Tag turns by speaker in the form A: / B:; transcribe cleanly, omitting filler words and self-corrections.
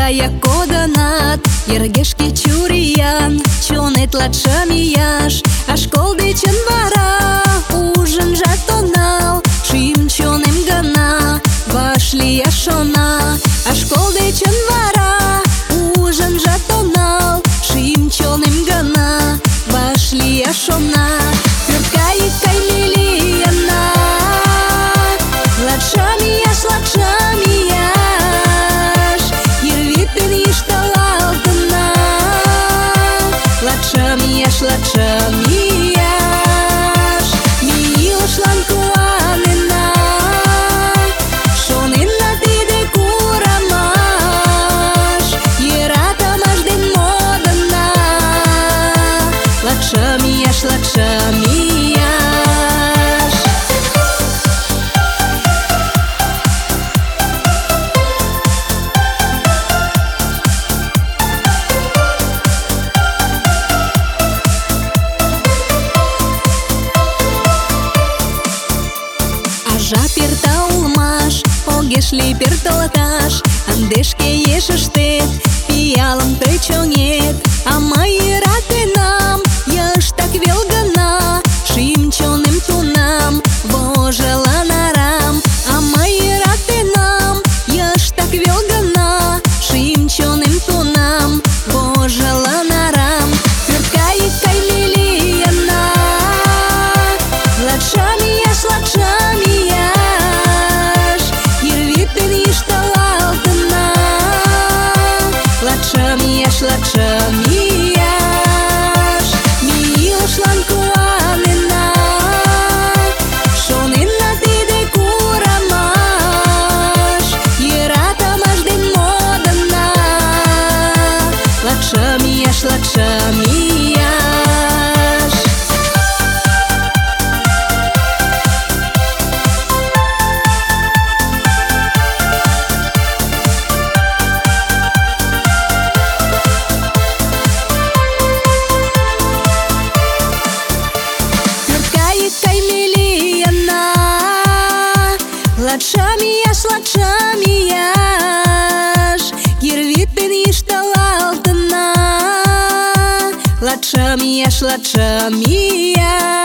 A: Purcaia codanat, Iergheșchi ciurian, Cionet la chamiaș, Așcol de cenvara, Ужин жатонал, Шим чонем гана, Вашли ашона, Așcol de cenvara, Ужин жатонал, Шим чонем гана, Вашли ашона. Purcaia caimiliana, la chamiaș, la chamiaș, Miloš lancoanena, Șonena de curamaș, Era tamaș de modana, la chamiaș, la chamiaș. Пертаулмаш, огешли пертолаташ, Андешке ешештет, пиалом тречонет, А майрате нам, яш так велгана, Шим чонем тунам, Вожела нарам, А майрате нам, яш так велгана, Шим чонем тунам, Вожела нарам. Purcaia caimiliana, la chamiaș, la chamiaș, la chamiaș, Miloš lancoanena, Șonena de curamaș, Era tamaș de modana, la chamiaș, la chamiaș. La chamiaș, la chamiaș, Iervit pe niște la altăna, la chamiaș, la chamiaș.